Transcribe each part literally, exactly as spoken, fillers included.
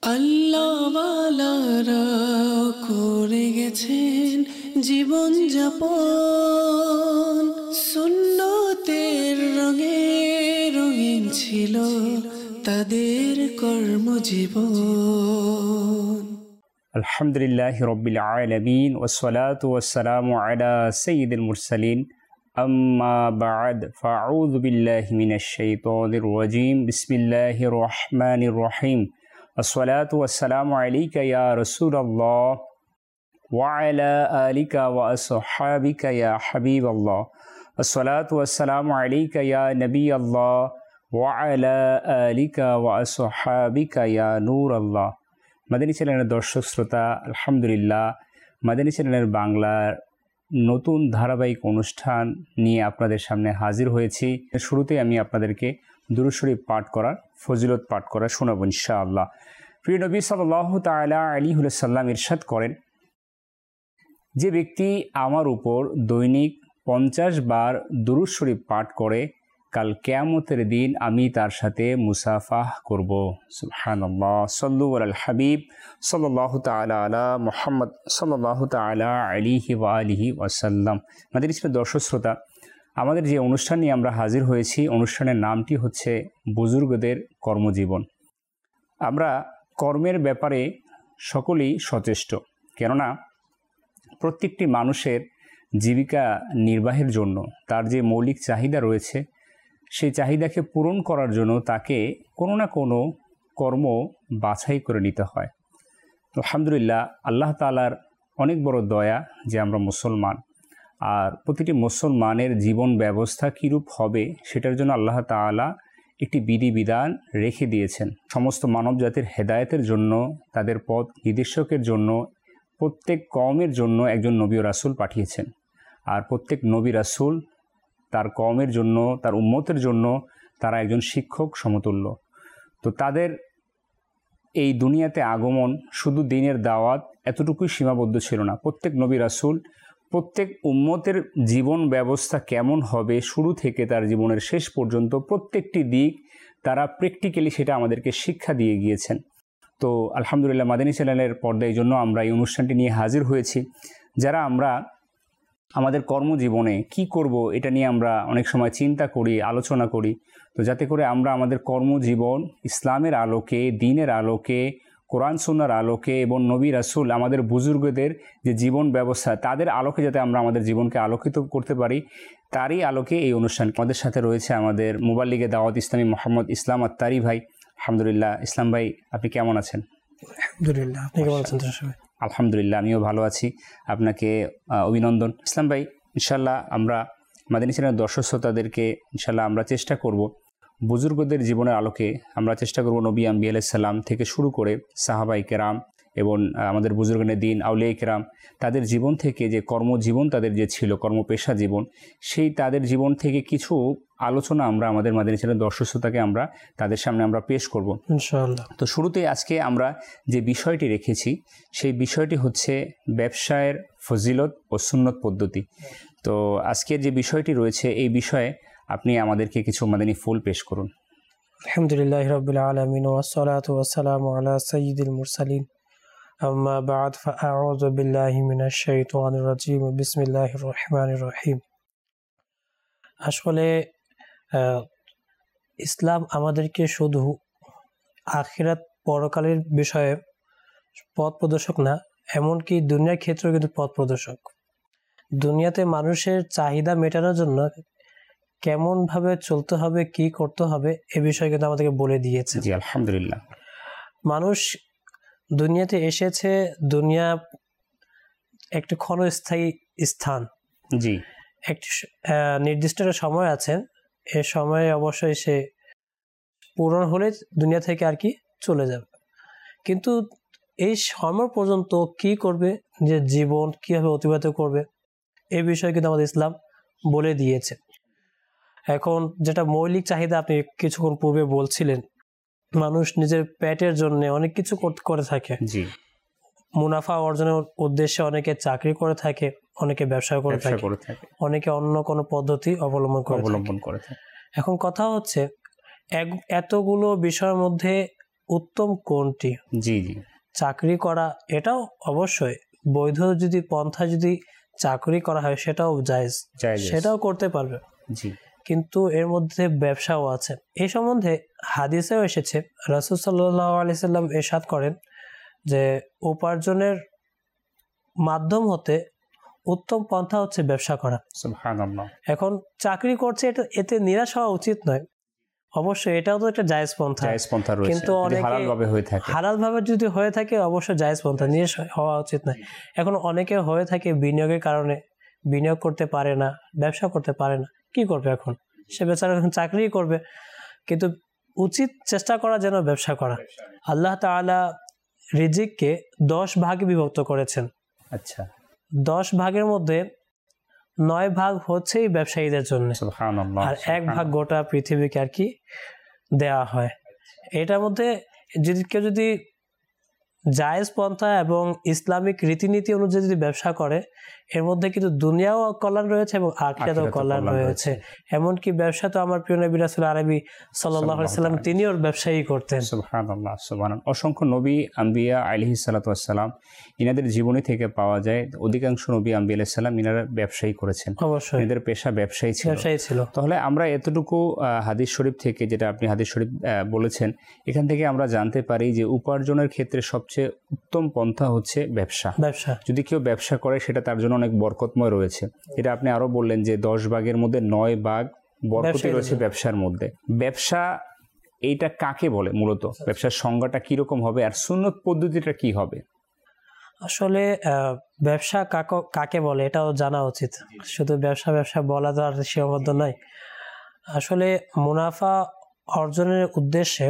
আল্লাহওয়ালারা করে গেছেন জীবন যাপন, সুন্নতের রঙে রঙিন ছিল তাদের কর্মজীবন। আলহামদুলিল্লাহি রাব্বিল আলামিন ওয়াসসালাতু ওয়াসসালামু আলা সাইয়্যিদিল মুরসালিন, আম্মা বা'দ, ফাআউযু বিল্লাহি মিনাশ শাইতানির রাজীম। বিসমিল্লাহির রহমানির রহিম। আসসালাতু ওয়াসসালামু আলাইকা ইয়া রাসূলাল্লাহ ওয়া আলা আলিকা ওয়া আসহাবিকা ইয়া হাবিবাল্লাহ। আসসালাতু ওয়াসসালামু আলাইকা ইয়া নবিয়াল্লাহ ওয়া আলা আলিকা ওয়া আসহাবিকা ইয়া নূরাল্লাহ। মাদানী চ্যানেলের দর্শক শ্রোতা, আলহামদুলিল্লাহ মাদানী চ্যানেলের বাংলার নতুন ধারাবাহিক অনুষ্ঠান নিয়ে আপনাদের সামনে হাজির হয়েছি। শুরুতে আমি আপনাদেরকে দুরূদ শরীফ পাঠ করার ফজিলত পাঠ করা শোনাব ইনশাআল্লাহ। প্রিয় নবী সাল্লাল্লাহু তাআলা আলাইহি ওয়াসাল্লাম ইরশাদ করেন, যে ব্যক্তি আমার উপর দৈনিক পঞ্চাশ বার দুরূদ শরীফ পাঠ করে, কাল কিয়ামতের দিন আমি তার সাথে মুসাফাহ করব। সুবহানাল্লাহ। সাল্লু আলাল হাবিব সাল্লাল্লাহু তাআলা আলা মুহাম্মদ সাল্লাল্লাহু তাআলা আলাইহি ওয়া আলিহি ওয়াসাল্লাম। আমাদের দর্শক শ্রোতা, আমাদের যে অনুষ্ঠান নিয়ে আমরা হাজির হয়েছি, অনুষ্ঠানের নামটি হচ্ছে বুজুর্গদের কর্মজীবন। আমরা কর্মের ব্যাপারে সকলেই সচেষ্ট, কেননা প্রত্যেকটি মানুষের জীবিকা নির্বাহের জন্য তার যে মৌলিক চাহিদা রয়েছে, সেই চাহিদাকে পূরণ করার জন্য তাকে কোনো না কোনো কর্ম বাছাই করে নিতে হয়। আলহামদুলিল্লাহ, আল্লাহ তাআলার অনেক বড় দয়া যে আমরা মুসলমান, আর প্রতিটি মুসলমানের জীবন ব্যবস্থা কীরূপ হবে সেটার জন্য আল্লাহ তাআলা একটি বিধিবিধান রেখে দিয়েছেন। সমস্ত মানব জাতির হেদায়েতের জন্য, তাদের পথ নির্দেশকের জন্য প্রত্যেক কওমের জন্য একজন নবী ও রাসূল পাঠিয়েছেন। আর প্রত্যেক নবী রাসূল তার কওমের জন্য, তার উম্মতের জন্য তারা একজন শিক্ষক সমতুল্য। তো তাদের এই দুনিয়াতে আগমন শুধু দ্বীনের দাওয়াত এতটুকুই সীমাবদ্ধ ছিল না। প্রত্যেক নবী রাসূল প্রত্যেক উম্মতের জীবন ব্যবস্থা কেমন হবে শুরু থেকে তার জীবনের শেষ পর্যন্ত প্রত্যেকটি দিক তারা প্র্যাকটিক্যালি সেটা আমাদেরকে শিক্ষা দিয়ে গিয়েছেন। তো আলহামদুলিল্লাহ মাদানী চ্যানেলের পর্দায় এই জন্য আমরা এই অনুষ্ঠানটি নিয়ে হাজির হয়েছি। যারা আমরা আমাদের কর্মজীবনে কি করব এটা নিয়ে আমরা অনেক সময় চিন্তা করি, আলোচনা করি, তো যাতে করে আমরা আমাদের কর্মজীবন ইসলামের আলোকে, দ্বীনের আলোকে, কোরআন সুন্নাহর আলোকে এবং নবী রাসূল আমাদের বুজুর্গদের যে জীবন ব্যবস্থা তাদের আলোকে যাতে আমরা আমাদের জীবনকে আলোকিত করতে পারি, তারই আলোকে এই অনুষ্ঠান। আমাদের সাথে রয়েছে আমাদের মুবাল্লিগে দাওয়াত ইসলামী মোহাম্মদ ইসলাম আত্তারি ভাই। আলহামদুলিল্লাহ। ইসলাম ভাই, আপনি কেমন আছেন? আলহামদুলিল্লাহ, আপনি কেমন আছেন? আলহামদুলিল্লাহ, আমিও ভালো আছি। আপনাকে অভিনন্দন। ইসলাম ভাই, ইনশাল্লাহ আমরা মাদানী চ্যানেলের দর্শক শ্রোতাদেরকে ইনশাল্লাহ আমরা চেষ্টা করব বুজুর্গদের জীবনের আলোকে, আমরা চেষ্টা করব নবী আম্বিয়া আলাইহিস সালাম থেকে শুরু করে সাহাবায়ে কেরাম এবং আমাদের বুজুর্গানে দিন আউলিয়ায়ে কেরাম তাদের জীবন থেকে যে কর্মজীবন তাদের যে ছিল, কর্মপেশা জীবন, সেই তাদের জীবন থেকে কিছু আলোচনা আমরা আমাদের মাদানী চ্যানেলের দর্শক শ্রোতাকে আমরা তাদের সামনে আমরা পেশ করব ইনশাআল্লাহ। তো শুরুতে আজকে আমরা যে বিষয়টি রেখেছি সেই বিষয়টি হচ্ছে ব্যবসায়ের ফজিলত ও সুন্নত পদ্ধতি। তো আজকের যে বিষয়টি রয়েছে এই বিষয়ে আপনি আমাদেরকে কিছু মাদানী ফুল পেশ করুন। আলহামদুলিল্লাহি রাব্বিল আলামিন ওয়াসসালাতু ওয়াসসালামু আলা সাইয়্যিদিল মুরসালিন, আম্মা বা'দ, ফাআউযু বিল্লাহি মিনাশ শাইতানির রাজীম, বিসমিল্লাহির রহমানির রহিম। আসলে ইসলাম আমাদেরকে শুধু আখিরাত পরকালের বিষয়ে পথ প্রদর্শক না, এমনকি দুনিয়ার ক্ষেত্রেও কিন্তু পথ প্রদর্শক। দুনিয়াতে মানুষের চাহিদা মেটানোর জন্য কেমন ভাবে চলতে হবে, কি করতে হবে, এ বিষয়ে কিন্তু আমাদেরকে বলে দিয়েছে। জি আলহামদুলিল্লাহ। মানুষ দুনিয়াতে এসেছে, দুনিয়া একটি ক্ষণস্থায়ী স্থান। জি, একটি নির্দিষ্ট সময় আছে, এ সময়ে অবশ্যই সে পূরণ হলে দুনিয়া থেকে আর কি চলে যাবে। কিন্তু এই সময় পর্যন্ত কি করবে, যে জীবন কিভাবে অতিবাহিত করবে, এই বিষয়ে কিন্তু আমাদের ইসলাম বলে দিয়েছে। এখন যেটা মৌলিক চাহিদা আপনি কিছুক্ষণ পূর্বে বলছিলেন, মানুষ নিজের পেটের জন্য অনেক কিছু করে থাকে। জি, মুনাফা অর্জনের উদ্দেশ্যে অনেকে চাকরি করে থাকে, অনেকে ব্যবসা করে থাকে, অনেকে অন্য কোনো পদ্ধতি অবলম্বন করে অবলম্বন করে থাকে। এখন কথা হচ্ছে, এতগুলো বিষয়ের মধ্যে উত্তম কোনটি। জি জি চাকরি করা এটাও অবশ্যই বৈধ, যদি পন্থা যদি চাকরি করা হয় সেটাও জায়েজ, জায়েজ। সেটাও করতে পারবে। জি কিন্তু এর মধ্যে ব্যবসাও আছে। এই সম্বন্ধে হাদিসেও এসেছে, রাসূল সাল্লাল্লাহু আলাইহি সাল্লাম ইরশাদ করেন যে উপার্জনের মাধ্যম হতে উত্তম পন্থা হচ্ছে ব্যবসা করা। সুবহানাল্লাহ। এখন চাকরি করছে, এটা এতে নিরাশ হওয়া উচিত নয়, অবশ্যই এটাও তো একটা জায়েজ পন্থা, জায়েজ পন্থা রয়েছে, কিন্তু যদি অনেকে হালাল ভাবে হয়ে থাকে, হালাল ভাবে যদি হয়ে থাকে অবশ্যই জায়েজ পন্থা, নিরাশ হওয়া উচিত নয়। এখন অনেকে হয়ে থাকে বিনিয়োগের কারণে বিনিয়োগ করতে পারে না, ব্যবসা করতে পারে না, কি করবে এখন সে বেচারা, এখন চাকরি করবে। কিন্তু উচিত চেষ্টা করা যেন ব্যবসা করা। আল্লাহ তাআলা রিজিককে দশ ভাগে বিভক্ত করেছেন। আচ্ছা, দশ ভাগের মধ্যে নয় ভাগ হচ্ছেই ব্যবসায়ীদের জন্য, সুবহানাল্লাহ, আর এক ভাগ গোটা পৃথিবীকে আর কি দেওয়া হয়। এটার মধ্যে যদি কেউ যদি জায়েজ পন্থা এবং ইসলামিক রীতিনীতি অনুযায়ী যদি ব্যবসা করে, এর মধ্যে কিন্তু দুনিয়াও কল্যাণ রয়েছে এবং আখিরাতেও কল্যাণ রয়েছে। এমনকি ব্যবসা তো আমার প্রিয় নবী রাসূল আরবি সাল্লাল্লাহু আলাইহি সাল্লাম তিনিও ব্যবসায়ী করতেন। সুবহানাল্লাহ, সুবহানাল্লাহ। অসংখ্য নবী আম্বিয়া আলাইহিস সালাতু ওয়াস সালাম ইনাদের জীবনী থেকে পাওয়া যায় অধিকাংশ নবী আম্বিয়া আলাইহিস সালাম ইনারা ব্যবসায়ী করেছেন, অবশ্যই এদের পেশা ব্যবসায়ী ছিল। ব্যবসায়ী ছিল। তাহলে আমরা এতটুকু হাদিস শরীফ থেকে, যেটা আপনি হাদিস শরীফ বলেছেন, এখান থেকে আমরা জানতে পারি যে উপার্জনের ক্ষেত্রে সবচেয়ে উত্তম পন্থা হচ্ছে ব্যবসা। ব্যবসা যদি কেউ ব্যবসা করে সেটা তার জন্য অনেক বরকতময় রয়েছে। এটা আপনি আরো বললেন যে দশ ভাগের মধ্যে নয় ভাগ বরকতি রয়েছে ব্যবসার মধ্যে। ব্যবসা এইটা কাকে বলে মূলত, ব্যবসার সংজ্ঞাটা কিরকম হবে, আর সুন্নত পদ্ধতিটা কি হবে? আসলে ব্যবসা কাকে বলে এটাও জানা উচিত। শুধু ব্যবসা ব্যবসা বলা তো আর সীমাবদ্ধ নয়। আসলে মুনাফা অর্জনের উদ্দেশ্যে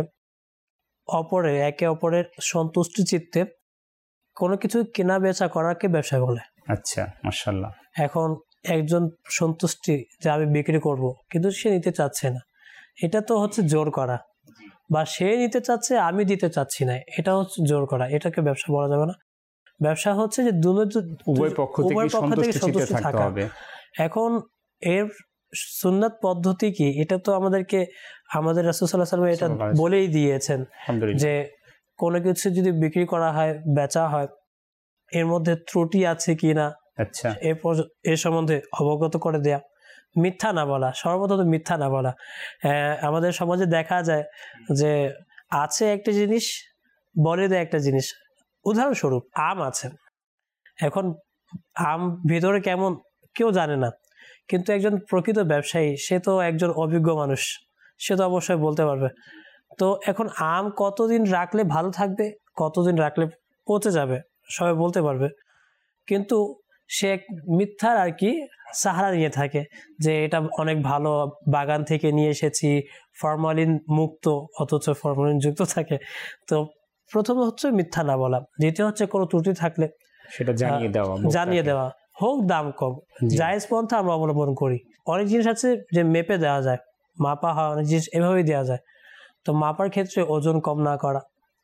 অপরের একে অপরের সন্তুষ্টি চিত্তে কোনো কিছু কেনা বেচা করাকে ব্যবসা বলে। আচ্ছা, মাশাআল্লাহ। এখন একজন সন্তুষ্টি যে আমি বিক্রি করব, কিন্তু সে নিতে চাচ্ছে না, এটা তো হচ্ছে জোর করা, বা সে নিতে চাচ্ছে আমি দিতে চাচ্ছি না, এটা হচ্ছে জোর করা, এটাকে ব্যবসা বলা যাবে না। ব্যবসা হচ্ছে যে উভয় পক্ষ থেকে সন্তুষ্টি থাকতে হবে। এখন এর সুন্নাত পদ্ধতি কি, এটা তো আমাদেরকে আমাদের রাসূল সাল্লাল্লাহু আলাইহি ওয়াসাল্লাম এটা বলেই দিয়েছেন যে কোনো কিছু যদি বিক্রি করা হয়, বেচা হয়, এর মধ্যে ত্রুটি আছে কিনা, আচ্ছা, এর সম্বন্ধে অবগত করে দেয়া, মিথ্যা না বলা, সর্বপ্রথম মিথ্যা না বলা। আমাদের সমাজে দেখা যায় যে আছে একটা জিনিস, বলে দেয় একটা জিনিস। উদাহরণস্বরূপ আম আছে, এখন আম ভিতরে কেমন কেউ জানে না, কিন্তু একজন প্রকৃত ব্যবসায়ী, সে তো একজন অভিজ্ঞ মানুষ, সে তো অবশ্যই বলতে পারবে। তো এখন আম কতদিন রাখলে ভালো থাকবে, কতদিন রাখলে পচে যাবে, সবাই বলতে পারবে। কিন্তু সে মিথ্যার আর কি সাহারা নিয়ে থাকে যে এটা অনেক ভালো, বাগান থেকে নিয়ে এসেছি, ফরমালিন মুক্ত, অথচ ফরমালিন যুক্ত থাকে। তো প্রথম হচ্ছে মিথ্যা না বলা, দ্বিতীয় হচ্ছে কোনো ত্রুটি থাকলে সেটা জানিয়ে দেওয়া, জানিয়ে দেওয়া হোক দাম কম, জায়েজ পন্থা আমরা অবলম্বন করি। অনেক জিনিস আছে যে মেপে দেওয়া যায়, মাপা হয়, অনেক জিনিস এভাবেই দেওয়া যায়। তো মাপার ক্ষেত্রে ওজন কম না করা,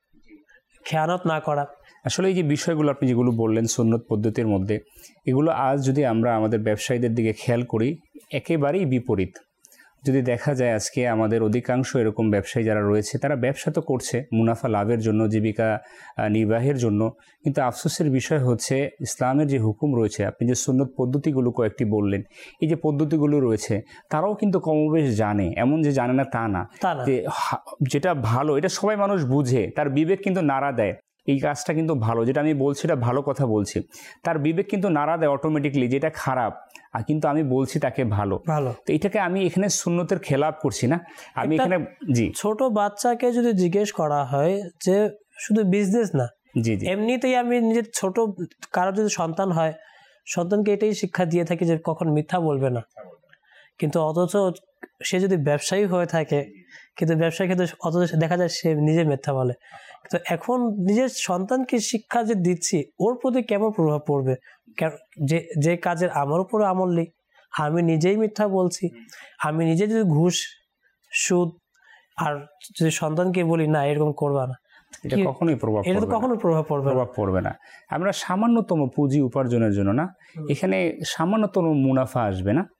খেয়ানত না করা। আসলে এই যে বিষয়গুলো আপনি যেগুলো বললেন সুন্নত পদ্ধতির মধ্যে, এগুলো আজ যদি আমরা আমাদের ব্যবসায়ীদের দিকে খেয়াল করি, একেবারেই বিপরীত। যদি দেখা যায় আজকে আমাদের অধিকাংশ এরকম ব্যবসায়ী যারা রয়েছে, তারা ব্যবসা তো করছে মুনাফা লাভের জন্য, জীবিকা নির্বাহের জন্য, কিন্তু আফসোসের বিষয় হচ্ছে ইসলামের যে হুকুম রয়েছে, আপনি যে সুন্নত পদ্ধতিগুলো কয়েকটি বললেন, এই যে পদ্ধতিগুলো রয়েছে তারাও কিন্তু কমবেশ জানে, এমন যে জানে না তা না, যে যেটা ভালো এটা সবাই মানুষ বুঝে, তার বিবেক কিন্তু নাড়া দেয় এই কাজটা কিন্তু ভালো, যেটা আমি বলছি এটা ভালো কথা বলছি, তার বিবেক কিন্তু নাড়া দেয় অটোমেটিকলি যেটা খারাপ, আর কিন্তু আমি বলছি তাকে ভালো ভালো। তো এটাকে আমি এখানে সুন্নতের খেলাপ করছি না, আমি এখানে জি ছোট বাচ্চাকে যদি জিজ্ঞেস করা হয় যে শুধু বিজনেস না, জি জি এমনিতেই আমি নিজের ছোট কারো যদি সন্তান হয়, সন্তানকে এটাই শিক্ষা দিয়ে থাকি যে কখন মিথ্যা বলবে না। কিন্তু অথচ সে যদি ব্যবসায়ী হয়ে থাকে, কিন্তু ব্যবসার ক্ষেত্রে অথচ দেখা যায় সে নিজে মিথ্যা বলে। তো এখন নিজের সন্তানকে শিক্ষা যে দিচ্ছি, ওর প্রতি কেমন প্রভাব পড়বে? যে যে কাজের আমার উপরে আমল নেই, আমি নিজেই মিথ্যা বলছি, আমি নিজে যদি ঘুষ সুদ, আর যদি সন্তানকে বলি না এরকম করবা না, এটা কখনোই প্রভাব এটা তো কখনো প্রভাব পড়বে প্রভাব পড়বে না। আমরা সামান্যতম পুঁজি উপার্জনের জন্য না, এখানে সামান্যতম মুনাফা আসবে না,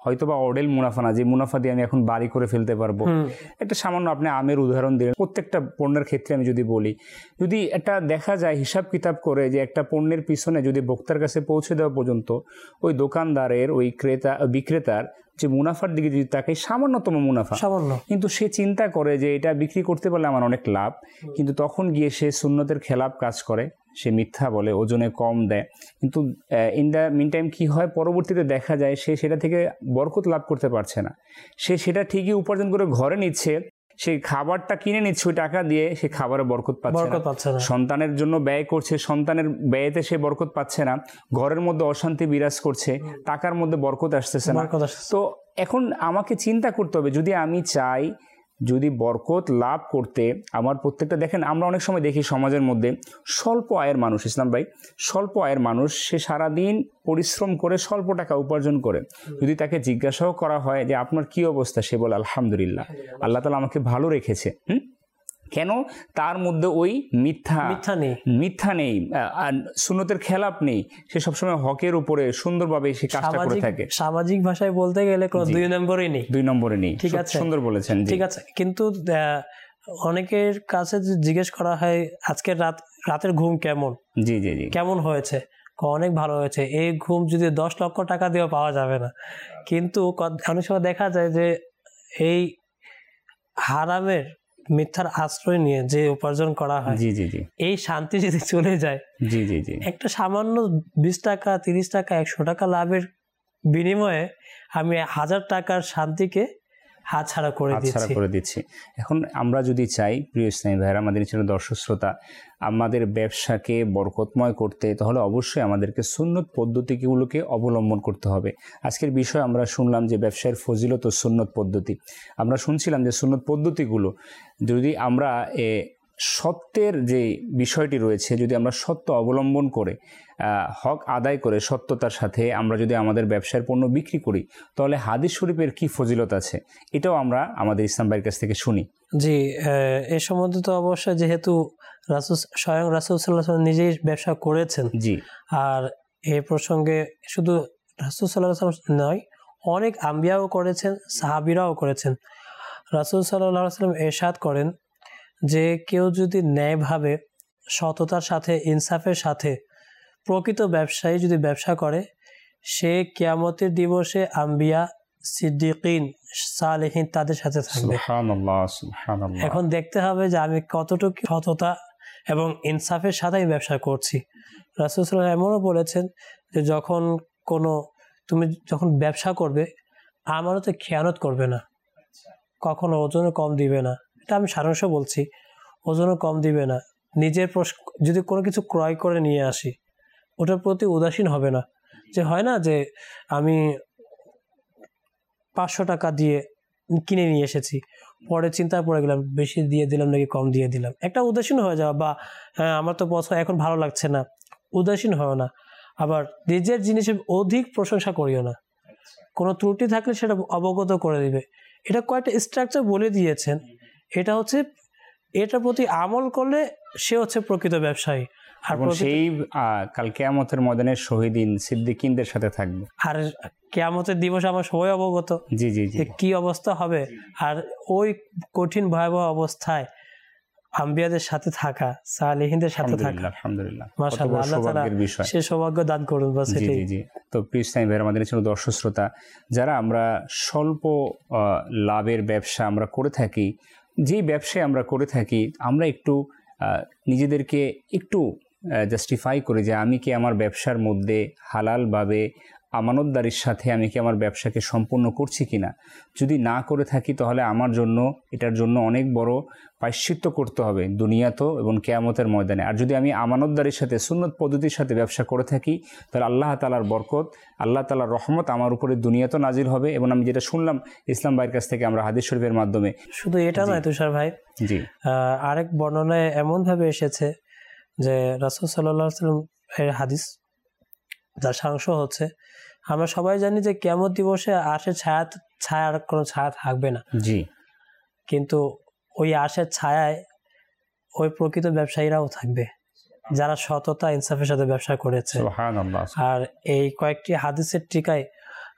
হয়তো বা অডেল মুনাফা না, যে মুনাফা দিয়ে আমি এখন বাড়ি করে ফেলতে পারবো। একটা সামান্য আপনি আমের উদাহরণ দিলেন, প্রত্যেকটা পণ্যের ক্ষেত্রে আমি যদি বলি, যদি একটা দেখা যায় হিসাব কিতাব করে যে একটা পণ্যের পিছনে যদি ভোক্তার কাছে পৌঁছে দেওয়া পর্যন্ত ওই দোকানদারের, ওই ক্রেতা বিক্রেতার যে মুনাফার দিকে যদি তাকে সামান্যতম মুনাফা, সামান্য, কিন্তু সে চিন্তা করে যে এটা বিক্রি করতে পারলে আমার অনেক লাভ, কিন্তু তখন গিয়ে সে সুন্নতের খেলাপ কাজ করে, সে মিথ্যা বলে, ওজনে কম দেয়, কিন্তু ইন দ্য মিন টাইম কী হয়, পরবর্তীতে দেখা যায় সে সেটা থেকে বরকত লাভ করতে পারছে না। সে সেটা ঠিকই উপার্জন করে ঘরে নিচ্ছে, সেই খাবারটা কিনে নিচ্ছে ওই টাকা দিয়ে, সে খাবারে বরকত পাচ্ছে না, সন্তানের জন্য ব্যয় করছে, সন্তানের ব্যয়েতে সে বরকত পাচ্ছে না, ঘরের মধ্যে অশান্তি বিরাজ করছে, টাকার মধ্যে বরকত আসতেছে না। তো এখন আমাকে চিন্তা করতে হবে, যদি আমি চাই যদি বরকত লাভ করতে, আমার প্রত্যেকটা দেখেন আমরা অনেক সময় দেখি সমাজের মধ্যে স্বল্প আয়ের মানুষ, ইসলাম ভাই, স্বল্প আয়ের মানুষ, সে সারাদিন পরিশ্রম করে স্বল্প টাকা উপার্জন করে, যদি তাকে জিজ্ঞাসাও করা হয় যে আপনার কি অবস্থা, সে বলে আলহামদুলিল্লাহ, আল্লাহ তাআলা আমাকে ভালো রেখেছে। হুম কেন? তার মধ্যে ওই মিথ্যা মিথ্যা নেই, মিথ্যা নেই, আর সুন্নতের খেলাপ নেই, সে সবসময় হকের উপরে সুন্দরভাবে সে কাজটা করে থাকে। সামাজিক ভাষায় বলতে গেলে কোনো দুই নম্বরই নেই, দুই নম্বরে নেই। ঠিক আছে, সুন্দর বলেছেন। ঠিক আছে, কিন্তু অনেকের কাছে জিজ্ঞেস করা হয় আজকের রাত রাতের ঘুম কেমন, জি জি জি কেমন হয়েছে, অনেক ভালো হয়েছে, এই ঘুম যদি দশ লক্ষ টাকা দিয়েও পাওয়া যাবে না। কিন্তু অনেক সময় দেখা যায় যে এই হারামের, মিথ্যার আশ্রয় নিয়ে যে উপার্জন করা হয়, জি জি জি এই শান্তি যদি চলে যায়, জি জি জি একটা সামান্য বিশ টাকা, তিরিশ টাকা, একশো টাকা লাভের বিনিময়ে আমি হাজার টাকার শান্তিকে হাতছাড়া করে দিচ্ছি করে দিচ্ছি এখন আমরা যদি চাই, প্রিয় ইসলামী ভাইয়েরা, আমাদের ছিল দর্শক শ্রোতা, আমাদের ব্যবসাকে বরকতময় করতে, তাহলে অবশ্যই আমাদেরকে সুন্নত পদ্ধতিগুলোকে অবলম্বন করতে হবে। আজকের বিষয় আমরা শুনলাম যে ব্যবসায়ের ফজিলত ও সুন্নত পদ্ধতি। আমরা শুনছিলাম যে সুন্নত পদ্ধতিগুলো যদি আমরা সত্যের যে বিষয়টি রয়েছে, যদি আমরা সত্য অবলম্বন করে হক আদায় করে সত্যতার সাথে আমরা যদি আমাদের ব্যবসার পণ্য বিক্রি করি, তাহলে হাদিস শরীফের কি ফজিলত আছে, এটাও আমরা আমাদের ইসলাম ভাইয়ের কাছ থেকে শুনি। জি, এ সম্বন্ধে তো অবশ্যই, যেহেতু রাসূল, স্বয়ং রাসূল সাল্লাল্লাহু আলাইহি ওয়াসাল্লাম নিজেই ব্যবসা করেছেন, জি, আর এই প্রসঙ্গে শুধু রাসূল সাল্লাল্লাহু আলাইহি ওয়াসাল্লাম নয়, অনেক আম্বিয়াও করেছেন, সাহাবীরাও করেছেন। রাসূল সাল্লাল্লাহু আলাইহি ওয়াসাল্লাম ইরশাদ করেন যে কেউ যদি ন্যায়ভাবে, সততার সাথে, ইনসাফের সাথে প্রকৃত ব্যবসায়ী যদি ব্যবসা করে, সে কিয়ামতের দিবসে আম্বিয়া, সিদ্দিকিন, সালেহিন তাদের সাথে থাকবে। সুবহানাল্লাহ, সুবহানাল্লাহ। এখন দেখতে হবে যে আমি কতটুকু সততা এবং ইনসাফের সাথে ব্যবসা করছি। রাসূল সাল্লাল্লাহু আলাইহি ওয়াসাল্লাম এমনও বলেছেন যে যখন কোনো তুমি যখন ব্যবসা করবে, আমানতে খেয়ানত করবে না, কখনো ওজনে কম দিবে না, এটা আমি সারাংশ বলছি, ওজনও কম দিবে না, নিজের যদি কোনো কিছু ক্রয় করে নিয়ে আসি ওটার প্রতি উদাসীন হবে না। যে হয় না যে আমি পাঁচশো টাকা দিয়ে কিনে নিয়ে এসেছি, পরে চিন্তা পড়ে গেলাম বেশি দিয়ে দিলাম নাকি কম দিয়ে দিলাম, একটা উদাসীন হয়ে যাওয়া, বা হ্যাঁ আমার তো পছন্দ এখন ভালো লাগছে না, উদাসীন হয় না। আবার নিজের জিনিসের অধিক প্রশংসা করিও না, কোনো ত্রুটি থাকলে সেটা অবগত করে দিবে। এটা কয়েকটা স্ট্রাকচার বলে দিয়েছেন, এটা হচ্ছে এটার প্রতি আমল করলে সে হচ্ছে প্রকৃত ব্যবসায়ী। আর সেই কাল কিয়ামতের ময়দানে শহীদিন, সিদ্দিকিনদের সাথে থাকবে। আর কিয়ামতের দিবস আমার সবাই অবগত, জি জি জি কি অবস্থা হবে, আর ওই কঠিন ভয়াবহ অবস্থায় আম্বিয়াদের সাথে থাকা, সালেহিনদের সাথে থাকা, আলহামদুলিল্লাহ, মাশাআল্লাহ, আল্লাহ তাআলা সে সৌভাগ্য দান করুন। বাস জি জি জি তো প্রিয় ইসলামী ভাইয়েরা, আমাদের ছিল দর্শক শ্রোতা, যারা আমরা স্বল্প লাভের ব্যবসা আমরা করে থাকি, যেই ব্যবসায় আমরা করে থাকি, আমরা একটু নিজেদেরকে একটু জাস্টিফাই করে যে আমি কি আমার ব্যবসার মধ্যে হালালভাবে আমানতদারির সাথে আমি কি আমার ব্যবসাকে সম্পূর্ণ করছি কিনা। যদি না করে থাকি তাহলে আমার জন্য এটার জন্য অনেক বড় প্রায়শ্চিত্ত করতে হবে দুনিয়াতেও এবং কিয়ামতের ময়দানে। আর যদি আমি আমানতদারির সাথে, সুন্নত পদ্ধতির সাথে ব্যবসা করে থাকি, তাহলে আল্লাহ তাআলার বরকত, আল্লাহ তাআলার রহমত আমার উপরে দুনিয়াতেও নাজিল হবে। এবং আমি যেটা শুনলাম ইসলাম ভাইয়ের কাছ থেকে, আমরা হাদিস শরীফের মাধ্যমে, শুধু এটা নয় তুষার ভাই, জি আরেক বর্ণনায় এমনভাবে এসেছে যে রাসূল সাল্লাল্লাহু আলাইহি ওয়াসাল্লাম এর হাদিস, যার সাংশ হচ্ছে, আমরা সবাই জানি যে কিয়ামত দিবসে আশের ছায়া ছায়ার কোনো ছায়া থাকবে না, জি, কিন্তু ওই আশের ছায়ায় ওই প্রকৃত ব্যবসায়ীরাও থাকবে যারা সততা, ইনসাফের সাথে ব্যবসা করেছে। সুবহানাল্লাহ। আর এই কয়েকটি হাদিসের টিকায়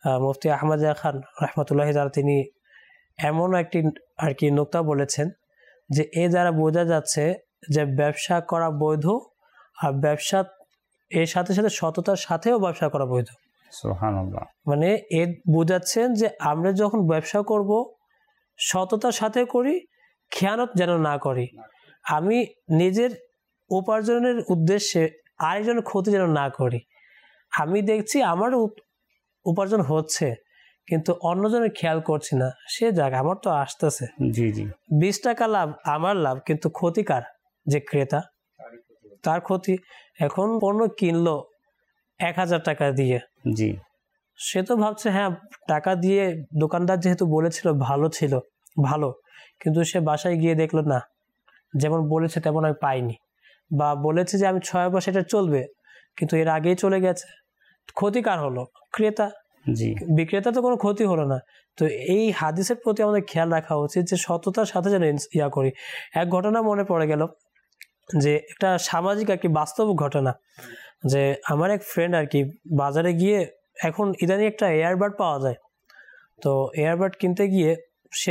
মুফতি আহমদ খান রহমতুল্লাহ তাআলা তিনি এমন একটি আর কি নোক্তা বলেছেন যে এ দ্বারা বোঝা যাচ্ছে যে ব্যবসা করা বৈধ, আর ব্যবসা এর সাথে সাথে সততার সাথেও ব্যবসা করা বৈধ। সুবহানাল্লাহ। মানে এ বোঝাচ্ছেন যে আমরা যখন ব্যবসা করব সততার সাথে করি, খেয়ানত যেন না করি। আমি নিজের উপার্জনের উদ্দেশ্যে আরেকজনের ক্ষতি যেন না করি। আমি দেখছি আমার উপার্জন হচ্ছে কিন্তু অন্যজনের খেয়াল করছি না, সে যাক আমার তো আসতেছে, জি জি বিশ টাকা লাভ আমার লাভ, কিন্তু ক্ষতিকার যে ক্রেতা তার ক্ষতি। এখন পণ্য কিনলো এক হাজার টাকা দিয়ে, জি সে তো ভাবছে হ্যাঁ টাকা দিয়ে দোকানদার যেহেতু বলেছিল ভালো ছিল ভালো, কিন্তু সে বাসায় গিয়ে দেখলো না যেমন বলেছে তেমন আমি পাইনি, বা বলেছে যে আমি ছয় মাস এটা চলবে কিন্তু এর আগেই চলে গেছে। ক্ষতিকার হলো ক্রেতা, জি বিক্রেতা তো কোনো ক্ষতি হলো না। তো এই হাদিসের প্রতি আমাদের খেয়াল রাখা উচিত যে সততার সাথে যেন ইয়া করি। এক ঘটনা মনে পড়ে গেল, যে একটা সামাজিক আর কি বাস্তব ঘটনা, যে আমার এক ফ্রেন্ড আর কি বাজারে গিয়ে, এখন ইদানিং একটা এয়ারবাড পাওয়া যায়, তো এয়ারবাড কিনতে গিয়ে সে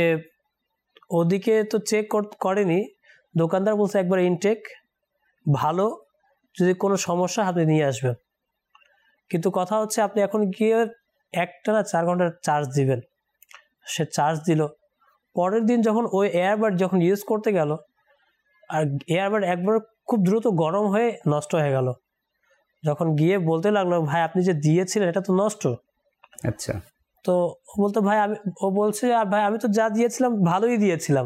ওদিকে তো চেক করেনি, দোকানদার বলছে একবার ইনটেক ভালো, যদি কোনো সমস্যা আপনি নিয়ে আসবেন। কিন্তু কথা হচ্ছে আপনি এখন গিয়ে একটা না চার ঘন্টার চার্জ দিবেন। সে চার্জ দিল, পরের দিন যখন ওই এয়ারবাড যখন ইউজ করতে গেল, আর এয়ারবাড একবার খুব দ্রুত গরম হয়ে নষ্ট হয়ে গেল। যখন গিয়ে বলতে লাগলো ভাই আপনি যে দিয়েছিলেন এটা তো নষ্ট। আচ্ছা। তো ও বলতো ভাই আমি, ও বলছে আর ভাই আমি তো যা দিয়েছিলাম ভালোই দিয়েছিলাম।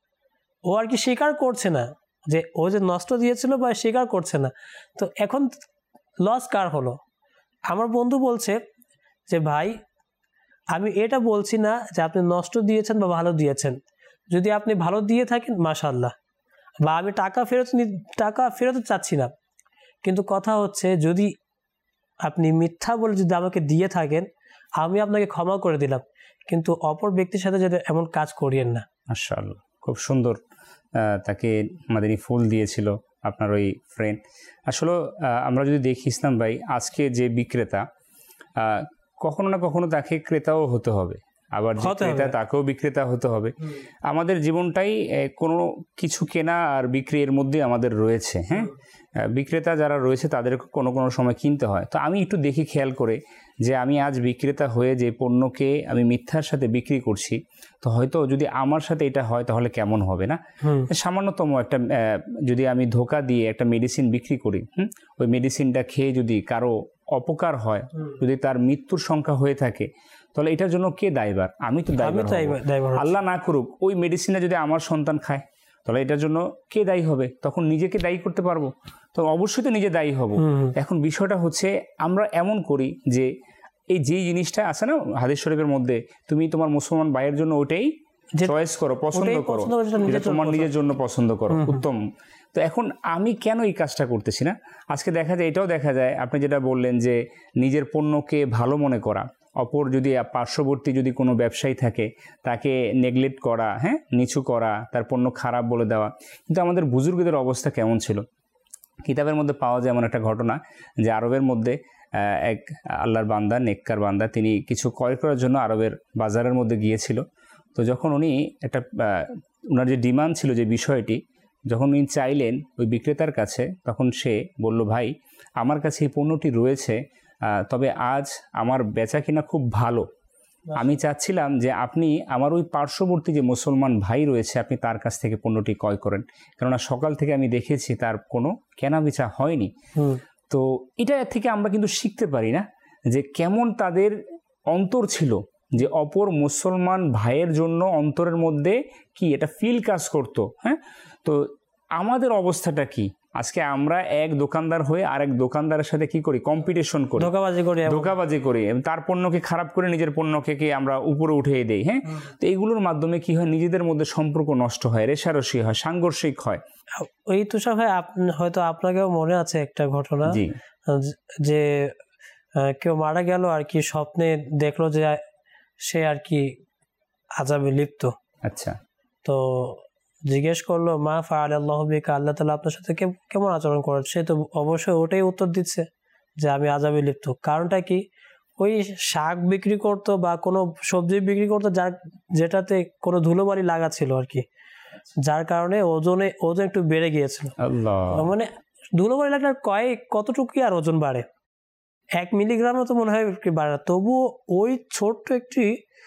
ও আর কি স্বীকার করছে না যে ও যে নষ্ট দিয়েছিল বা স্বীকার করছে না। তো এখন লস কার হলো? আমার বন্ধু বলছে যে ভাই আমি এটা বলছি না যে আপনি নষ্ট দিয়েছেন বা ভালো দিয়েছেন, যদি আপনি ভালো দিয়ে থাকেন মাশাআল্লাহ, বা আমি টাকা ফেরত টাকা ফেরত চাচ্ছি না, কিন্তু কথা হচ্ছে যদি আপনি মিথ্যা বলে যদি আমাকে দিয়ে থাকেন আমি আপনাকে ক্ষমা করে দিলাম, কিন্তু অপর ব্যক্তির সাথে যদি এমন কাজ করিয়েন না। মাশাআল্লাহ, খুব সুন্দর তাকে মাদানী ফুল দিয়েছিল আপনার ওই ফ্রেন্ড। আসলে আমরা যদি দেখি ইসলাম ভাই, আজকে যে বিক্রেতা কখনো না কখনো তাকে ক্রেতাও হতে হবে, আবার যে ক্রেতা তাকেও বিক্রেতা হতে হবে। আমাদের জীবনটাই কোনো কিছু কেনা আর বিক্রি এর মধ্যে আমাদের রয়েছে। হ্যাঁ, বিক্রেতা যারা রয়েছে তাদের কোনো কোনো সময় কিনতে হয়। তো আমি একটু দেখি খেয়াল করে যে আমি আজ বিক্রেতা হয়ে যে পণ্যকে আমি মিথ্যার সাথে বিক্রি করছি, তো হয়তো যদি আমার সাথে এটা হয় তাহলে কেমন হবে না? সামান্যতম একটা যদি আমি ধোকা দিয়ে একটা মেডিসিন বিক্রি করি, হুম, ওই মেডিসিনটা খেয়ে যদি কারো অপকার হয়, যদি তার মৃত্যুর সংখ্যা হয়ে থাকে, তাহলে এটার জন্য কে দায়ভার? আমি তো দায়ভার। আল্লাহ না করুক ওই মেডিসিনটা যদি আমার সন্তান খায়, তাহলে এটার জন্য কে দায়ী হবে? তখন নিজেকে দায়ী করতে পারবো? তো অবশ্যই তো নিজে দায়ী হব। এখন বিষয়টা হচ্ছে আমরা এমন করি যে এই যে জিনিসটা আছে না হাদিস শরীফের মধ্যে, তুমি তোমার মুসলমান ভাইয়ের জন্য ওটাই চয়েস করো, পছন্দ করো, যেটা তোমার নিজের জন্য পছন্দ করো, উত্তম। তো এখন আমি কেন এই কাজটা করতেছি না? আজকে দেখা যায়, এটাও দেখা যায় আপনি যেটা বললেন যে নিজের পণ্যকে ভালো মনে করা, অপর যদি পার্শ্ববর্তী যদি কোনো ব্যবসায়ী থাকে তাকে নেগলেক্ট করা, হ্যাঁ, নিচু করা, তার পণ্য খারাপ বলে দেওয়া। কিন্তু আমাদের বুজুর্গদের অবস্থা কেমন ছিল? কিতাবের মধ্যে পাওয়া যায় এমন একটা ঘটনা যে আরবের মধ্যে এক আল্লাহর বান্দা, নেককার বান্দা, তিনি কিছু ক্রয় করার জন্য আরবের বাজারের মধ্যে গিয়েছিল। তো যখন উনি একটা ওনার যে ডিমান্ড ছিল যে বিষয়টি, যখন উনি চাইলেন ওই বিক্রেতার কাছে, তখন সে বলল, ভাই আমার কাছে এই পণ্যটি রয়েছে, তবে আজ আমার বেচা কিনা খুব ভালো, আমি চাচ্ছিলাম যে আপনি আমার ওই পার্শ্ববর্তী যে মুসলমান ভাই রয়েছে আপনি তার কাছ থেকে পণ্যটি ক্রয় করেন, কেননা সকাল থেকে আমি দেখেছি তার কোনো কেনা বেচা হয়নি। তো এটা থেকে আমরা কিন্তু শিখতে পারি না যে কেমন তাদের অন্তর ছিল, যে অপর মুসলমান ভাইয়ের জন্য অন্তরের মধ্যে কি এটা ফিল কাজ করতো। হ্যাঁ, তো আমাদের অবস্থাটা কি? আজকে আমরা এক দোকানদার হয়ে আরেক দোকানদারের সাথে কি করি? কম্পিটিশন করি, ধোকাবাজি করি ধোকাবাজি করি তার পণ্যকে খারাপ করে নিজের পণ্যকে কি আমরা উপরে উঠিয়ে দেই। হ্যাঁ, তো এইগুলোর মাধ্যমে কি হয়? নিজেদের মধ্যে সম্পর্ক নষ্ট হয়, রেষারেষি হয়, সাংঘর্ষিক হয়। ওই তুষার ভাই হয়তো আপনাকেও মনে আছে একটা ঘটনা, যে কেউ মারা গেল আর কি, স্বপ্নে দেখলো যে সে আর কি আযাবে লিপ্ত। আচ্ছা, তো জিজ্ঞেস করলো মা ফাআল আল্লাহু বিকা, আল্লাহ তাআলা আপনার সাথে কেমন আচরণ করেন? সে তো অবশ্যই ওটাই উত্তর দিচ্ছে যে আমি আযাবে লিপ্ত। কারণটা কি? ওই শাক বিক্রি করতো বা কোনো সবজি বিক্রি করতো যার যেটাতে কোনো ধুলোবালি লাগা ছিল আর কি, যার কারণে ওজনে ওজন একটু বেড়ে গিয়েছিল। আল্লাহ, মানে ধুলোবালি লাগার কয়েক কতটুকু আর ওজন বাড়ে, এক মিলিগ্রামও তো মনে হয় বাড়ে, তবুও ওই ছোট্ট একটি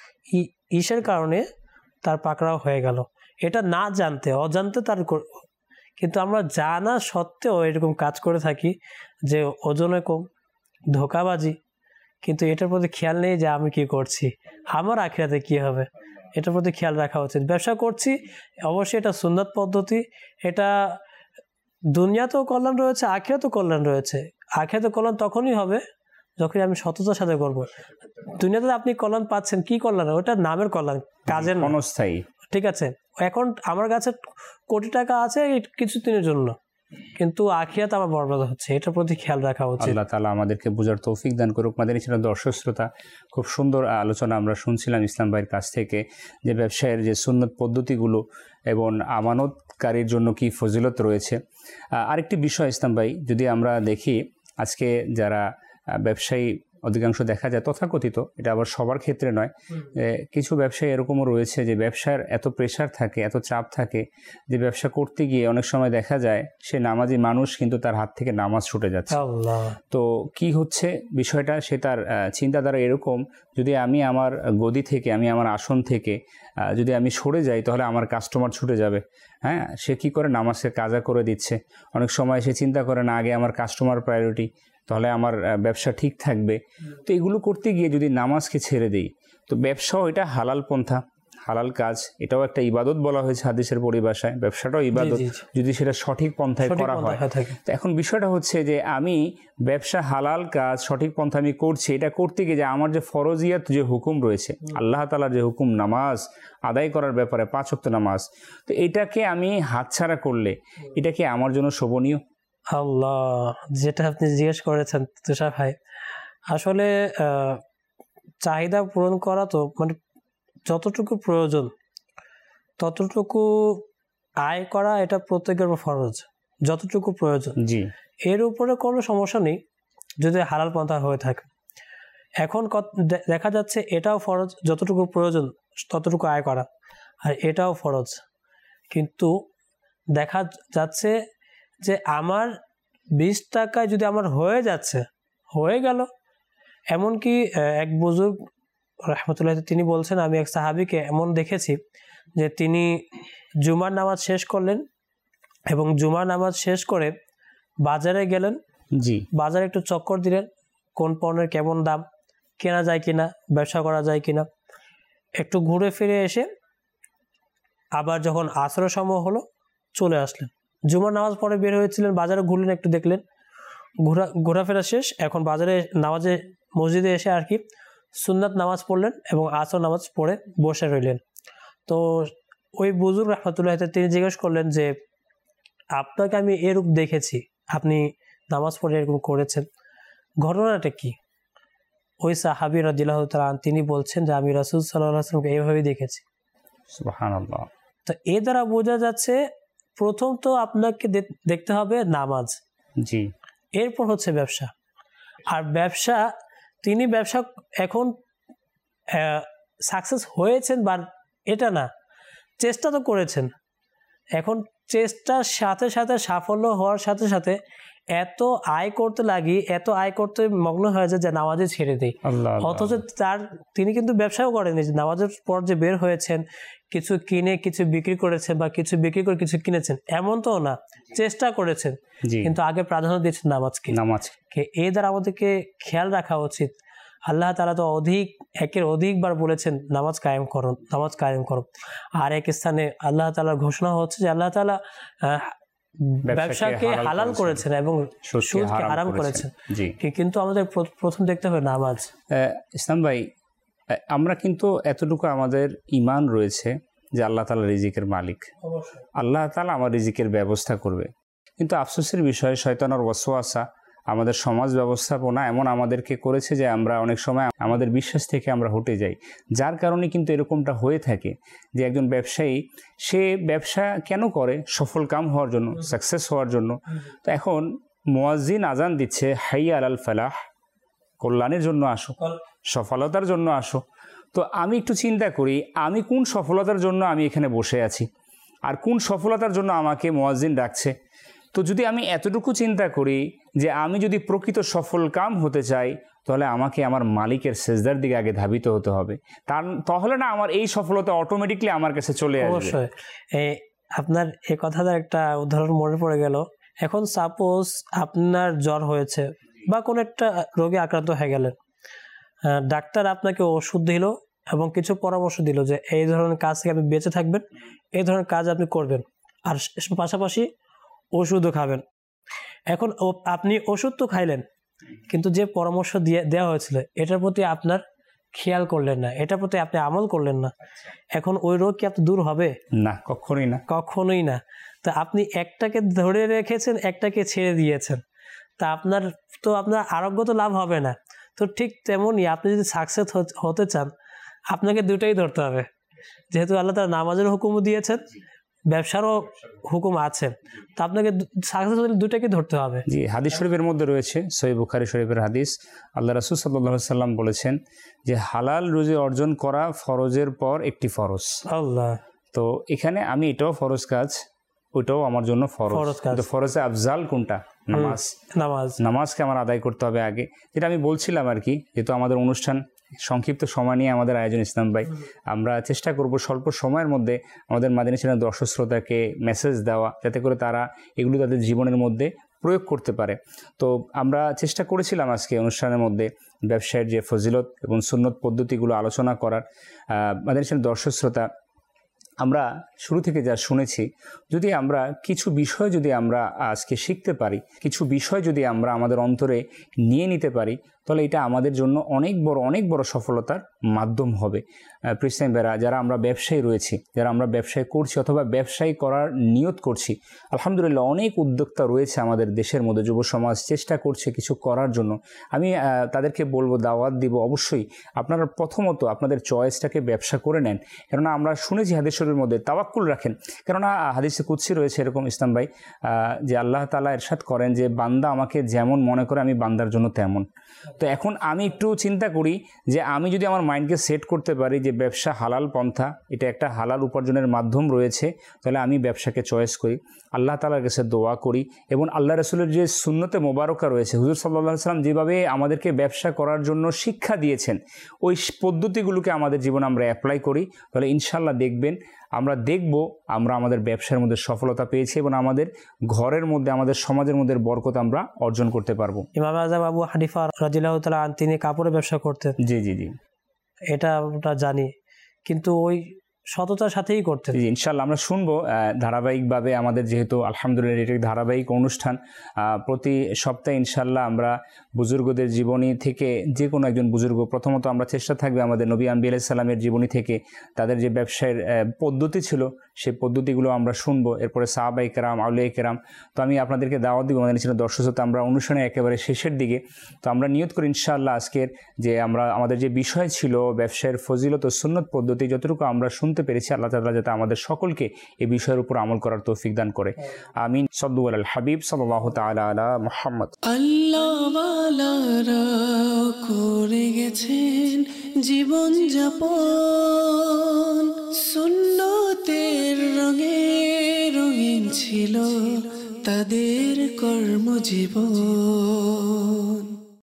ইসের কারণে তার পাকড়াও হয়ে গেল, এটা না জানতে অজান্তে তার। কিন্তু আমরা জানা সত্ত্বেও এরকম কাজ করে থাকি যে ওজনে কম, ধোঁকাবাজি, কিন্তু এটার প্রতি খেয়াল নেই যে আমি কি করছি, আমার আখিরাতে কি হবে, এটার প্রতি খেয়াল রাখা উচিত। ব্যবসা করছি অবশ্যই এটা সুন্নাত পদ্ধতি, এটা দুনিয়াতেও কল্যাণ রয়েছে, আখিরাতেও কল্যাণ রয়েছে। আখিরাতে কল্যাণ তখনই হবে যখন আমি সততার সাথে করব। দুনিয়াতে আপনি কল্যাণ পাচ্ছেন, কি কল্যাণ? ওটা নামের কল্যাণ, কাজের ক্ষণস্থায়ী। ঠিক আছে, এখন আমার কাছে কোটি টাকা আছে কিছু দিনের জন্য, কিন্তু আখিরাত আমার বরবাদ হচ্ছে, এটার প্রতি খেয়াল রাখা উচিত। আল্লাহ তাআলা আমাদেরকে বোঝার তৌফিক দান করুক। মাদানী চ্যানেল দর্শক শ্রোতা, খুব সুন্দর আলোচনা আমরা শুনছিলাম ইসলাম ভাইয়ের কাছ থেকে, যে ব্যবসায়ের যে সুন্নত পদ্ধতিগুলো এবং আমানতকারীর জন্য কি ফজিলত রয়েছে। আরেকটি বিষয় ইসলাম ভাই, যদি আমরা দেখি আজকে যারা ব্যবসায়ী অধিকাংশ দেখা যায় তথাকথিত, এটা আবার সবার ক্ষেত্রে নয়, কিছু ব্যবসায়ী এরকমও রয়েছে যে ব্যবসার এত প্রেশার থাকে, এত চাপ থাকে, যে ব্যবসা করতে গিয়ে অনেক সময় দেখা যায় সে নামাজি মানুষ কিন্তু তার হাত থেকে নামাজ ছুটে যাচ্ছে। তো কি হচ্ছে বিষয়টা, সে তার চিন্তাধারা এরকম, যদি আমি আমার গদি থেকে, আমি আমার আসন থেকে যদি আমি সরে যাই তাহলে আমার কাস্টমার ছুটে যাবে। হ্যাঁ, সে কি করে নামাজকে কাজা করে দিচ্ছে। অনেক সময় সে চিন্তা করে না, আগে আমার কাস্টমার প্রায়োরিটি, তাহলে আমার ব্যবসা ঠিক থাকবে। তো এগুলো করতে গিয়ে যদি নামাজকে ছেড়ে দেই, তো ব্যবসাও এটা হালাল পন্থা, হালাল কাজ, এটাও একটা ইবাদত বলা হয়েছে হাদিসের পরিভাষায়, ব্যবসাটাও ইবাদত যদি সেটা সঠিক পন্থায় করা হয়। তো এখন বিষয়টা হচ্ছে যে আমি ব্যবসা হালাল কাজ সঠিক পন্থা আমি করছি, এটা করতে গিয়ে যে আমার যে ফরজিয়াত যে হুকুম রয়েছে, আল্লাহ তাআলার যে হুকুম নামাজ আদায় করার ব্যাপারে, পাঁচ ওয়াক্ত নামাজ, তো এটাকে আমি হাতছাড়া করলে এটা কি আমার জন্য শোভনীয়? আল্লাহ, যেটা আপনি জিজ্ঞেস করেছেন তুষার ভাই, আসলে চাহিদা পূরণ করা তো মানে যতটুকু প্রয়োজন ততটুকু আয় করা, এটা প্রত্যেকের ফরজ, যতটুকু প্রয়োজন। জি, এর উপরে কোনো সমস্যা নেই যদি হালাল পন্থা হয়ে থাকে। এখন দেখা যাচ্ছে এটাও ফরজ, যতটুকু প্রয়োজন ততটুকু আয় করা, আর এটাও ফরজ, কিন্তু দেখা যাচ্ছে যে আমার বিশ টাকায় যদি আমার হয়ে যাচ্ছে, হয়ে গেল। এমনকি এক বুজুর্গ রহমতুল্লাহ তিনি বলছেন, আমি এক সাহাবীকে এমন দেখেছি যে তিনি জুমার নামাজ শেষ করলেন এবং জুমার নামাজ শেষ করে বাজারে গেলেন। জি, বাজারে একটু চক্কর দিলেন, কোন পণ্যের কেমন দাম, কেনা যায় কিনা, ব্যবসা করা যায় কিনা, একটু ঘুরে ফিরে এসে আবার যখন আসরের সময় হলো চলে আসলেন। জুমার নামাজ পরে বের হয়েছিলেন, বাজারে ঘুরলেন, একটু দেখলেন, ঘোরা ঘোরাফেরা শেষ, এখন বাজারে নামাজে মসজিদে এসে আর কি সুন্নাত নামাজ পড়লেন এবং আসর নামাজ পড়ে বসে রইলেন। তো ওই বুজুর্গ রহমতুল্লাহ তিনি জিজ্ঞেস করলেন যে আপনাকে আমি এরূপ দেখেছি, আপনি নামাজ পড়ে এরকম করেছেন, ঘটনাটা কি? ওই সাহাবী রাদিয়াল্লাহু তাআলা তিনি বলছেন যে আমি রাসূল সাল্লাল্লাহু আলাইহি ওয়াসাল্লামকে এইভাবেই দেখেছি। সুবহানাল্লাহ। তো এ দ্বারা বোঝা যাচ্ছে প্রথম তো আপনাকে দেখতে হবে নামাজ, জি, এরপর হচ্ছে ব্যবসা। আর ব্যবসা, তিনি ব্যবসা এখন সাকসেস হয়েছেন বা এটা না, চেষ্টা তো করেছেন। এখন চেষ্টার সাথে সাথে সাফল্য হওয়ার সাথে সাথে এত আয় করতে লাগি, এত আয় করতে মগ্ন হয়ে যায় যে নামাজে ছেড়ে দেয়। অথচ তার তিনি কিন্তু ব্যবসাও করেনি, যে নামাজের পর যে বের হয়েছেন কিছু কিনে কিছু বিক্রি করেছেন বা কিছু বিক্রি করে কিছু কিনেছেন, এমন তো না, চেষ্টা করেছেন, কিন্তু আগে প্রাধান্য দিয়েছেন নামাজকে। নামাজকে এই দ্বারা আমাদেরকে খেয়াল রাখা উচিত। আল্লাহ তাআলা তো অধিক একের অধিকবার বলেছেন নামাজ কায়েম করো, নামাজ কায়েম করো। আর এক স্থানে আল্লাহ তাআলার ঘোষণা হচ্ছে যে আল্লাহ তাআলা ব্যবসাকে হালাল করেছেন এবং সুদকে হারাম করেছেন। কিন্তু আমাদের প্রথম দেখতে হবে নামাজ। ইসলাম ভাই, আমরা কিন্তু এতটুকু আমাদের ঈমান রয়েছে যে আল্লাহ তাআলা রিজিকের মালিক, আল্লাহ তাআলা আমার রিজিকের ব্যবস্থা করবে। কিন্তু আফসোসের বিষয়, শয়তানের ওয়াসওয়াসা, আমাদের সমাজ ব্যবস্থাপনা এমন আমাদেরকে করেছে যে আমরা অনেক সময় আমাদের বিশ্বাস থেকে আমরা হটে যাই, যার কারণে কিন্তু এরকমটা হয়ে থাকে যে একজন ব্যবসায়ী সে ব্যবসা কেন করে? সফল কাম হওয়ার জন্য, সাকসেস হওয়ার জন্য। তো এখন মুয়াজ্জিন আজান দিচ্ছে হাইয়া আলাল ফালাহ, কল্যাণের জন্য আসো, সফলতার জন্য আসো। তো আমি একটু চিন্তা করি আমি কোন সফলতার জন্য আমি এখানে বসে আছি আর কোন সফলতার জন্য আমাকে মুয়াজ্জিন ডাকছে। তো যদি আমি এতটুকু চিন্তা করি যে আমি যদি প্রকৃত সফল কাম হতে চাই তাহলে আমাকে আমার মালিকের সেজদার দিকে আগে ধাবিত হতে হবে, তার তাহলে না আমার এই সফলতা অটোমেটিকলি আমার কাছে চলে আসবে। অবশ্যই আপনার এই কথাটা একটা উদাহরণ মনে পড়ে গেল। এখন সাপোজ আপনার জ্বর হয়েছে বা কোনো একটা রোগে আক্রান্ত হয়ে গেলেন, ডাক্তার আপনাকে ওষুধ দিল এবং কিছু পরামর্শ দিল যে এই ধরনের কাজ থেকে আপনি বেঁচে থাকবেন, এই ধরনের কাজ আপনি করবেন, আর পাশাপাশি ওষুধও খাবেন। এখন আপনি ওষুধ তো খাইলেন, কিন্তু যে পরামর্শ দিয়ে দেওয়া হয়েছিল এটার প্রতি আপনার খেয়াল করলেন না, এটার প্রতি আপনি আমল করলেন না। এখন ওই রোগ কি আপনি দূর হবে? না, কখনোই না, কখনোই না। তা আপনি একটাকে ধরে রেখেছেন, একটাকে ছেড়ে দিয়েছেন, তা আপনার তো আপনার আরোগ্য তো লাভ হবে না। তো ঠিক তেমনই আপনি যদি সাকসেস হতে চান আপনাকে দুটাই ধরতে হবে, যেহেতু আল্লাহ তাআলা নামাজের হুকুমও দিয়েছেন, ব্যবসারও হুকুম আছে, তো আপনাকে সাকসেস হলে দুটাকে ধরতে হবে। জি, হাদিস শরীফের মধ্যে রয়েছে, সহিহ বুখারী শরীফের হাদিস, আল্লাহ রাসূল সাল্লাল্লাহু আলাইহি সাল্লাম বলেছেন যে হালাল রুজি অর্জন করা ফরজের পর একটি ফরজ। আল্লাহ, তো এখানে আমি এটাও ফরজ কাজ, ওইটাও আমার জন্য ফরজ। তো ফরজে আফজাল কোনটা? নামাজ। নামাজ নামাজকে আমার আদায় করতে হবে আগে, যেটা আমি বলছিলাম আর কি। যেহেতু আমাদের অনুষ্ঠান সংক্ষিপ্ত সময় নিয়ে আমাদের আয়োজন, ইসলাম ভাই, আমরা চেষ্টা করব স্বল্প সময়ের মধ্যে আমাদের মাদিনী চ্যানেল দর্শক শ্রোতাকে মেসেজ দেওয়া, যাতে করে তারা এগুলো তাদের জীবনের মধ্যে প্রয়োগ করতে পারে। তো আমরা চেষ্টা করেছিলাম আজকে অনুষ্ঠানের মধ্যে ব্যবসায়ের যে ফজিলত এবং সুন্নত পদ্ধতিগুলো আলোচনা করার। মাদিনী চ্যানেল দর্শক শ্রোতা, আমরা শুরু থেকে যা শুনেছি, যদি আমরা কিছু বিষয় যদি আমরা আজকে শিখতে পারি, কিছু বিষয় যদি আমরা আমাদের অন্তরে নিয়ে নিতে পারি, তাহলে এটা আমাদের জন্য অনেক বড় অনেক বড় সফলতার মাধ্যম হবে। প্রিয় বেরা, যারা আমরা ব্যবসায়ী রয়েছি, যারা আমরা ব্যবসায় করছি অথবা ব্যবসায়ী করার নিয়ত করছি, আলহামদুলিল্লাহ অনেক উদ্যোক্তা রয়েছে আমাদের দেশের মধ্যে, যুব সমাজ চেষ্টা করছে কিছু করার জন্য। আমি তাদেরকে বলবো, দাওয়াত দিব, অবশ্যই আপনারা প্রথমত আপনাদের চয়েসটাকে ব্যবসা করে নেন। কেননা আমরা শুনেছি হাদিস শরীফের মধ্যে তাওয়াক্কুল রাখেন, কেননা হাদিসে কুদসি রয়েছে এরকম, ইসলাম ভাই, যে আল্লাহ তাআলা ইরশাদ করেন যে বান্দা আমাকে যেমন মনে করে আমি বান্দার জন্য তেমন। তো এখন আমি একটু চিন্তা করি যে আমি যদি আমার মাইন্ডকে সেট করতে পারি যে ব্যবসা হালাল পন্থা, এটা একটা হালাল উপার্জনের মাধ্যম রয়েছে, তাহলে আমি ব্যবসাকে চয়েস করি, আল্লাহ তাআলার কাছে দোয়া করি, এবং আল্লাহ রাসূলের যে সুন্নতে মোবারকা রয়েছে, হুজুর সাল্লাল্লাহু আলাইহি ওয়াসাল্লাম যেভাবে আমাদেরকে ব্যবসা করার জন্য শিক্ষা দিয়েছেন, ওই পদ্ধতিগুলোকে আমাদের জীবনে আমরা অ্যাপ্লাই করি, তাহলে ইনশাআল্লাহ দেখবেন আমরা দেখব আমরা আমাদের ব্যবসার মধ্যে সফলতা পেয়েছি এবং আমাদের ঘরের মধ্যে, আমাদের সমাজের মধ্যে বরকত আমরা অর্জন করতে পারবো। ইমাম আযম আবু হানিফা রাদিয়াল্লাহু তাআলা আন তিনি কাপড়ের ব্যবসা করতেন। জি জি জি, এটা আমরা জানি, কিন্তু ওই সততার সাথেই করতেন। জি, ইনশাআল্লাহ আমরা শুনবো ধারাবাহিকভাবে। আমাদের যেহেতু আলহামদুলিল্লাহ এটি ধারাবাহিক অনুষ্ঠান, প্রতি সপ্তাহে ইনশাআল্লাহ আমরা বুজুর্গদের জীবনী থেকে যে কোনো একজন বুজুর্গ, প্রথমত আমরা চেষ্টা থাকবে আমাদের নবী আম্বিয়া আলাইহিস সালামের জীবনী থেকে তাদের যে ব্যবসায়ের পদ্ধতি ছিল সেই পদ্ধতিগুলো আমরা শুনবো, এরপরে সাহাবায়ে কেরাম, আউলিয়ায়ে কেরাম। তো আমি আপনাদেরকে দাওয়াত দিব, আমাদের ছিল দর্শক শ্রোতা, আমরা অনুষ্ঠানের একেবারে শেষের দিকে। তো আমরা নিয়ত করি ইনশাআল্লাহ আজকের যে আমরা আমাদের যে বিষয় ছিল ব্যবসায়ের ফজিলত ও সুন্নত পদ্ধতি, যতটুকু আমরা শুনতে পেরেছি, আল্লাহ তাআলা যাতে আমাদের সকলকে এই বিষয়ের উপর আমল করার তৌফিক দান করে। আমিন। সাল্লু আলাল হাবিব সাল্লাল্লাহু তাআলা আলা মুহাম্মদ। আল্লাহ ওয়ালারা করে গেছেন জীবন যাপন, সুন্নতের রঙে রঙিন ছিল তাদের কর্মজীবন।